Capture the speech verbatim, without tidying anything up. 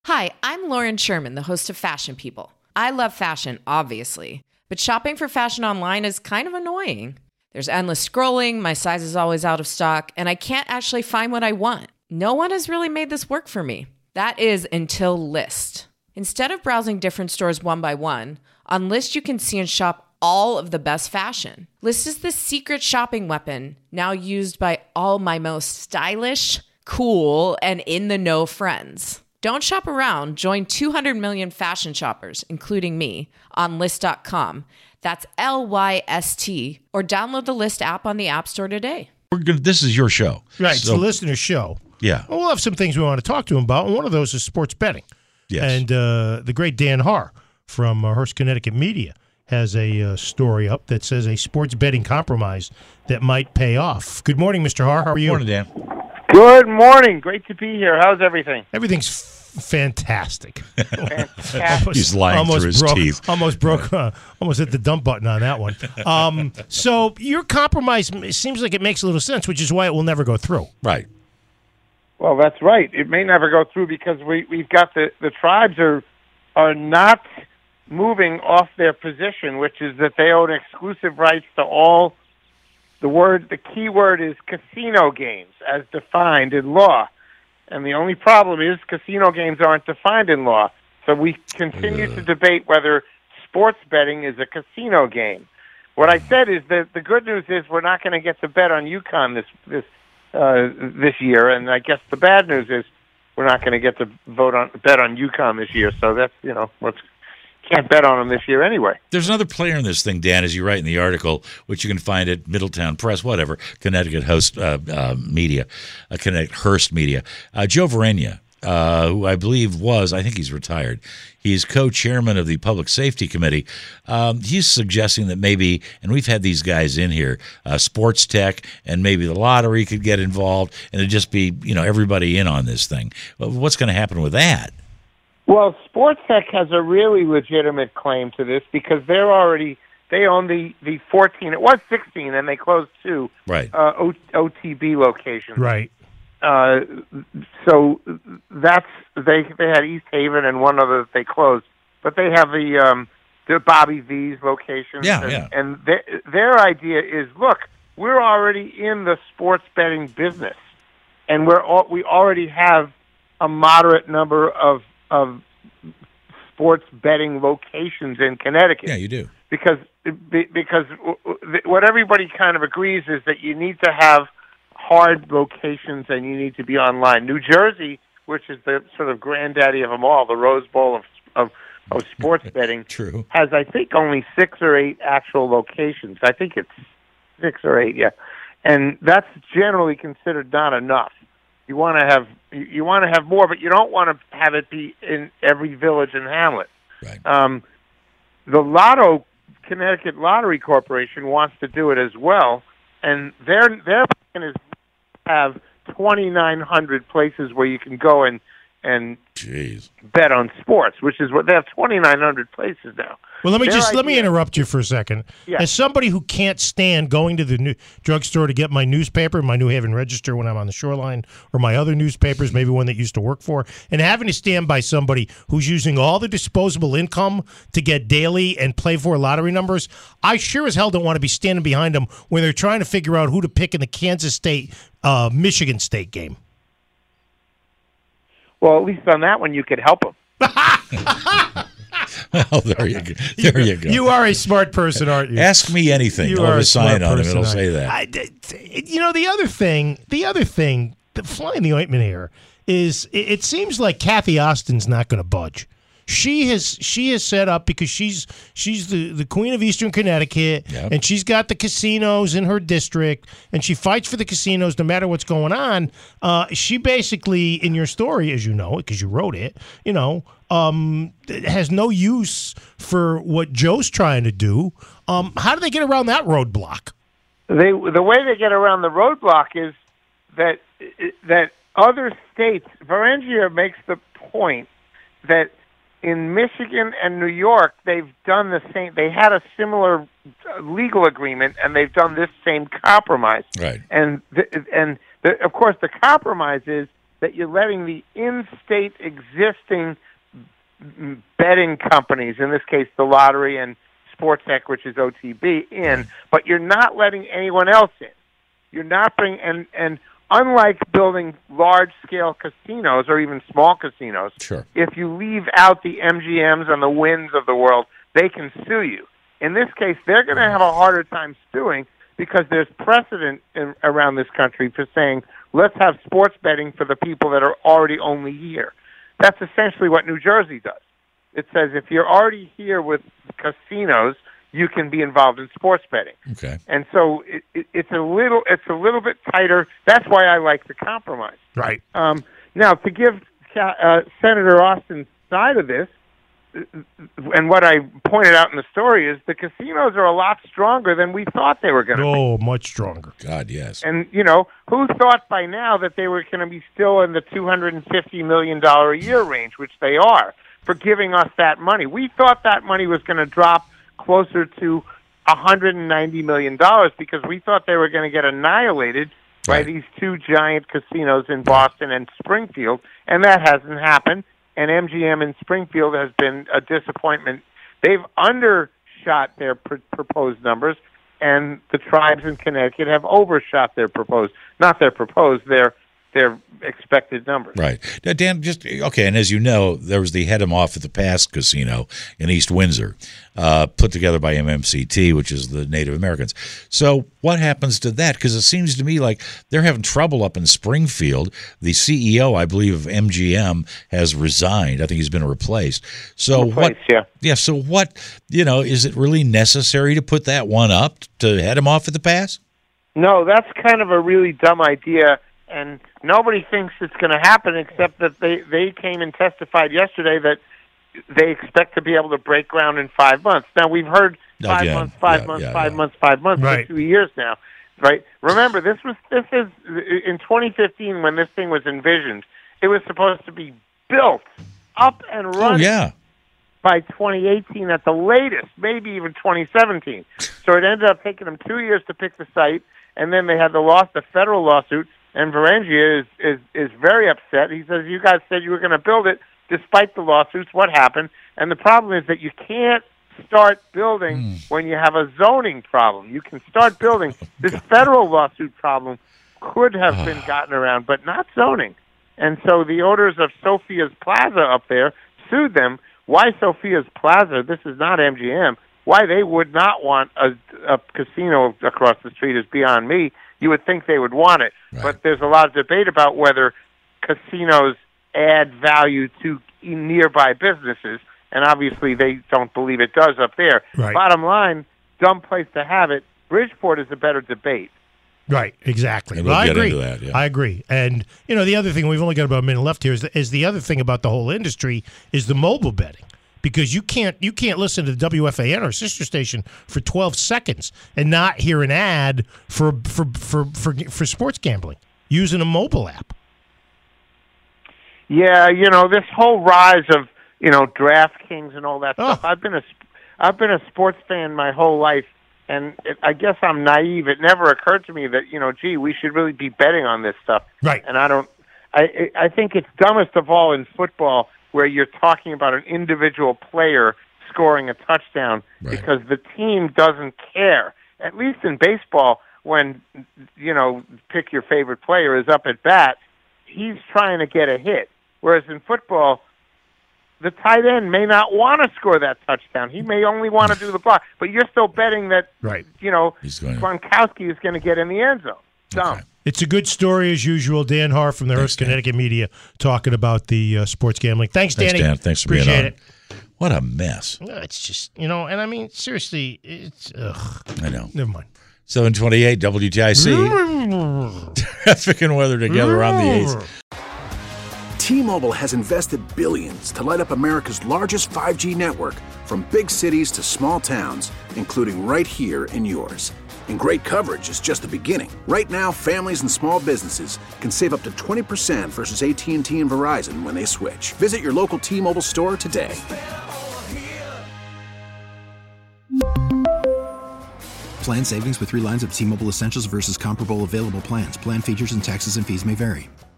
Hi, I'm Lauren Sherman, the host of Fashion People. I love fashion, obviously, but shopping for fashion online is kind of annoying. There's endless scrolling, my size is always out of stock, and I can't actually find what I want. No one has really made this work for me. That is until Lyst. Instead of browsing different stores one by one, on Lyst you can see and shop all of the best fashion. Lyst is the secret shopping weapon, now used by all my most stylish, cool, and in-the-know friends. Don't shop around. Join two hundred million fashion shoppers, including me, on Lyst dot com. That's L Y S T. Or download the Lyst app on the App Store today. We're gonna, this is your show. Right, so, it's the listener's show. Yeah. Well, we'll have some things we want to talk to him about, and one of those is sports betting. Yes. And uh, the great Dan Haar from uh, Hearst, Connecticut Media has a uh, story up that says a sports betting compromise that might pay off. Good morning, Mister Haar. How are you? Good morning, Dan. Good morning. Great to be here. How's everything? Everything's f- fantastic. Fantastic. He's lying almost through his broke, teeth. Almost broke. Uh, almost hit the dump button on that one. Um, so your compromise it seems like it makes a little sense, which is why it will never go through. Right. Well, that's right. It may never go through because we, we've got the, the tribes are are not moving off their position, which is that they own exclusive rights to all. The word, the key word is casino games, as defined in law. And the only problem is casino games aren't defined in law. So we continue Yeah. to debate whether sports betting is a casino game. What I said is that the good news is we're not going to get to bet on UConn this this uh, this year, and I guess the bad news is we're not going to get to vote on bet on UConn this year. So that's you know let's. Can't bet on them this year anyway. There's another player in this thing, Dan, as you write in the article, which you can find at Middletown Press, whatever, Connecticut Host uh, uh, Media, uh, Connecticut Hearst Media. Uh, Joe Verenia, uh, who I believe was, I think he's retired. He's co-chairman of the Public Safety Committee. Um, he's suggesting that maybe, and we've had these guys in here, uh, sports tech, and maybe the lottery could get involved, and it'd just be, you know, everybody in on this thing. Well, what's going to happen with that? Well, Sports Tech has a really legitimate claim to this because they're already they own the, the fourteen. It was sixteen, and they closed two Right. uh, o, O T B locations. Right. Uh, so that's they they had East Haven and one other that they closed, but they have the um, the Bobby V's locations. Yeah, and, yeah. And their, their idea is, look, we're already in the sports betting business, and we're all, we already have a moderate number of of sports betting locations in Connecticut. Yeah, you do. Because because what everybody kind of agrees is that you need to have hard locations and you need to be online. New Jersey, which is the sort of granddaddy of them all, the Rose Bowl of of, of sports betting, True. has I think only six or eight actual locations. I think it's six or eight, yeah, and that's generally considered not enough. You want to have you want to have more, but you don't want to have it be in every village and hamlet. Right. Um, the Lotto Connecticut Lottery Corporation wants to do it as well, and their their plan is to have twenty-nine hundred places where you can go and and Jeez. bet on sports, which is what they have twenty-nine hundred places now. Well, let me Their just let me idea- interrupt you for a second. Yeah. As somebody who can't stand going to the new drugstore to get my newspaper, my New Haven Register when I'm on the shoreline, or my other newspapers, maybe one that used to work for, and having to stand by somebody who's using all the disposable income to get daily and play for lottery numbers, I sure as hell don't want to be standing behind them when they're trying to figure out who to pick in the Kansas State uh, Michigan State game. Well, at least on that one, you could help them. Well, there you go. There you go. You are a smart person, aren't you? Ask me anything. You I'll are have a a sign smart on it. person, It'll aren't say you? that. I, you know, the other thing, the other thing, the fly in the ointment here is it, it seems like Kathy Austin's not going to budge. She has she has set up because she's she's the, the queen of Eastern Connecticut, Yep. and she's got the casinos in her district, and she fights for the casinos no matter what's going on. Uh, she basically, in your story, as you know, because you wrote it, you know, um, has no use for what Joe's trying to do. Um, how do they get around that roadblock? They the way they get around the roadblock is that that other states. Varengia makes the point that in Michigan and New York, they've done the same. They had a similar legal agreement, and they've done this same compromise. Right. And the, and the, of course, the compromise is that you're letting the in-state existing betting companies, in this case the lottery and Sportech, which is O T B, in, but you're not letting anyone else in. You're not bringing, and, and unlike building large-scale casinos or even small casinos, sure. if you leave out the M G Ms and the Wynn's of the world, they can sue you. In this case, they're going to have a harder time suing because there's precedent in, around this country for saying, let's have sports betting for the people that are already only here. That's essentially what New Jersey does. It says if you're already here with casinos, you can be involved in sports betting. Okay. And so it, it, it's a little it's a little bit tighter. That's why I like the compromise. Right. Um, now, to give uh, Senator Austin's side of this, and what I pointed out in the story is the casinos are a lot stronger than we thought they were going to oh, be. Oh, much stronger. God, yes. And, you know, who thought by now that they were going to be still in the two hundred fifty million dollars a year range, which they are, for giving us that money? We thought that money was going to drop closer to one hundred ninety million dollars because we thought they were going to get annihilated by Right. these two giant casinos in Boston and Springfield, and that hasn't happened. And M G M in Springfield has been a disappointment. They've undershot their pr- proposed numbers, and the tribes in Connecticut have overshot their proposed, not their proposed, their their expected numbers. Right. Now, Dan, just, okay, and as you know, there was the Head 'em Off at the Pass casino in East Windsor, uh, put together by M M C T, which is the Native Americans. So what happens to that? Because it seems to me like they're having trouble up in Springfield. The C E O, I believe, of M G M has resigned. I think he's been replaced. So Replaced, what? yeah. Yeah, so what, you know, is it really necessary to put that one up to head him off at the pass? No, that's kind of a really dumb idea, and nobody thinks it's going to happen except that they, they came and testified yesterday that they expect to be able to break ground in five months. Now, we've heard five Again, months, five yeah, months, yeah, five yeah. months, five months Right. for two years now, right? Remember, this was this is in twenty fifteen when this thing was envisioned. It was supposed to be built up and Oh, running yeah. by twenty eighteen at the latest, maybe even twenty seventeen. So it ended up taking them two years to pick the site, and then they had the loss, the federal lawsuit. And Varengia is, is, is very upset. He says, you guys said you were going to build it despite the lawsuits. What happened? And the problem is that you can't start building Mm. when you have a zoning problem. You can start building. This federal lawsuit problem could have been gotten around, but not zoning. And so the owners of Sophia's Plaza up there sued them. Why Sophia's Plaza? This is not M G M. Why they would not want a, a casino across the street is beyond me. You would think they would want it. Right. But there's a lot of debate about whether casinos add value to nearby businesses, and obviously they don't believe it does up there. Right. Bottom line, dumb place to have it. Bridgeport is a better debate. Right, exactly. And Well, we'll I get agree. into that, yeah. I agree. And, you know, the other thing, we've only got about a minute left here, is the, is the other thing about the whole industry is the mobile betting. Because you can't you can't listen to the W F A N, our sister station, for twelve seconds and not hear an ad for for for for, for sports gambling using a mobile app. Yeah, you know, this whole rise of, you know, DraftKings and all that Oh. stuff. I've been a sp- I've been a sports fan my whole life, and it, I guess I'm naive. It never occurred to me that, you know, gee, we should really be betting on this stuff. Right. And I don't I I think it's dumbest of all in football, where you're talking about an individual player scoring a touchdown Right. because the team doesn't care. At least in baseball, when, you know, pick your favorite player is up at bat, he's trying to get a hit. Whereas in football, the tight end may not want to score that touchdown. He may only want to do the block. But you're still betting that, Right. you know, He's going to- Gronkowski is going to get in the end zone. Dumb. Okay. It's a good story as usual. Dan Harr from the Thanks, Hearst Dan. Connecticut Media talking about the uh, sports gambling. Thanks, Thanks, Danny. Dan. Thanks for Appreciate being on. it. What a mess. No, it's just, you know, and I mean, seriously, it's, ugh, I know. never mind. seven twenty-eight W T I C. Traffic and weather together on the eighth. T-Mobile has invested billions to light up America's largest five G network, from big cities to small towns, including right here in yours. And great coverage is just the beginning. Right now, families and small businesses can save up to twenty percent versus A T and T and Verizon when they switch. Visit your local T-Mobile store today. Plan savings with three lines of T-Mobile Essentials versus comparable available plans. Plan features and taxes and fees may vary.